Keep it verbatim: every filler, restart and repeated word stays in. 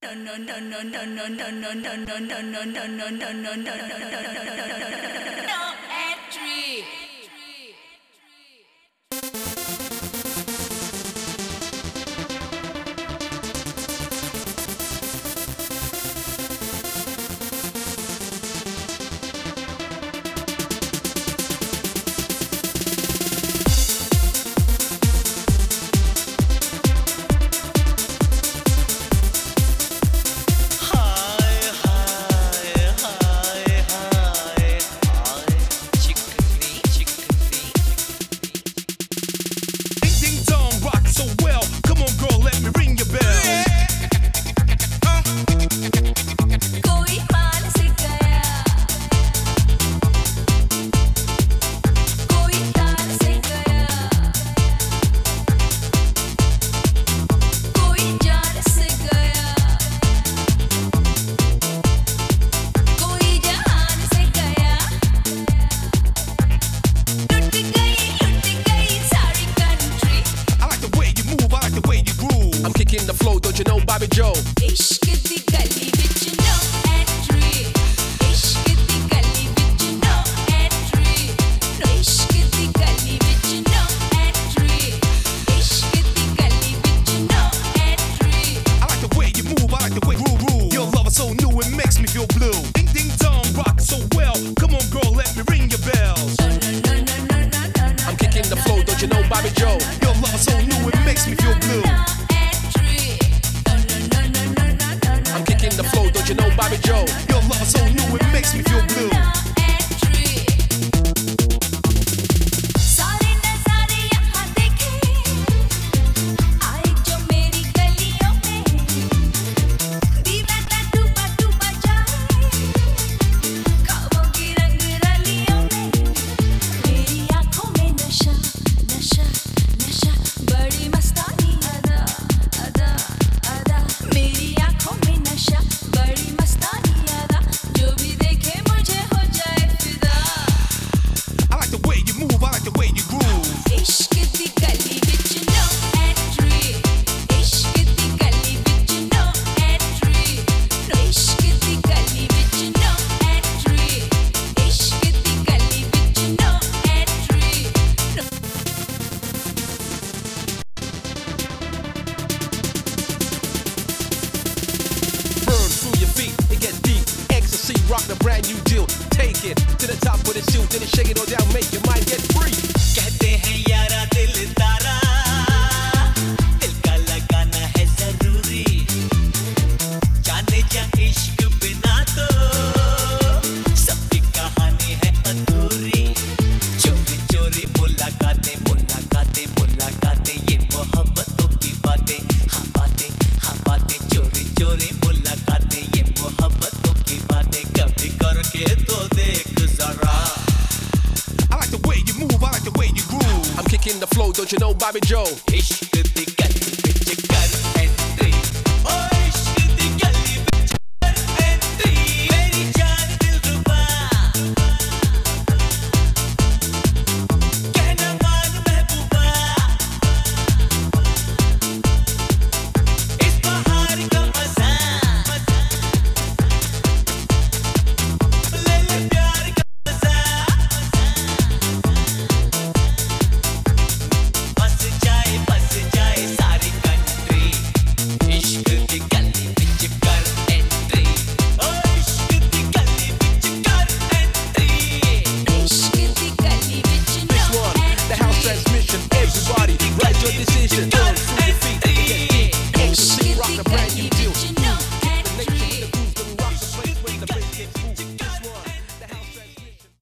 entry. The flow, don't you know Bobby Joe? इश्क दी गली विच no entry. इश्क दी गली विच no entry. इश्क दी गली विच no entry. इश्क दी गली विच no entry. I like the way you move, I like the way you groove. Your love is so new, it makes me feel blue. Ding ding dong, rock so well. Come on, girl, let me ring your bells. No no no no no no no. I'm kicking the flow, don't you know Bobby Joe? Your love is so new, it makes me feel blue. The flow, don't you know Bobby Joe? Your love is so new, it makes me feel blue. सारे नज़ारे यहाँ देखे आए जो मेरी गलियों में दीवाना डूबा डूबा जाए ख्वाबों की रंग रलियों में मेरी आँखों में नशा नशा नशा बड़ी मस्तानी अदा अदा अदा मेरी आँखों में नशा बड़ी मस्तानी अदा जो भी देखे मुझे हो जाए फिदा I like the way you move, I like the way you groove. इश्क दी गली विच no entry. इश्क दी गली विच no entry. इश्क दी गली विच no entry. इश्क दी गली विच no entry. Burn through your feet, it gets deep. Ecstasy, rock the brand new deal. Take it to the top with a shoot, then shake it all down, make your mind get free. कहते हैं यारा दिल तारा दिल का लगाना है जरूरी जाने जा इश्क बिना तो सबकी कहानी है अधूरी चोरी चोरी मुलाकातें मुलाकातें मुलाकातें ये मोहब्बतों की बातें हाँ बातें हाँ बातें चोरी चोरी मुलाकातें ये मोहब्बतों की बातें कभी करके तो देख जरा I like the way you move, I like the way you groove. I'm kicking the flow, don't you know Bobby Joe? इश्क दी गली विच कर एंट्री ओ इश्क दी गली विच कर एंट्री मेरी जान दिलरुबा कहना मान महबूबा इस बहार का मजा ले ले प्यार का मजा बस जाए बस जाए सारी कंट्री इश्क दी गली विच कर एंट्री ओ इश्क दी गली विच कर एंट्री इश्क दी गली विच This no one, the house transmission, everybody, write your decision. Burn through your feet, it gets deep. Ecstasy, rock the brand new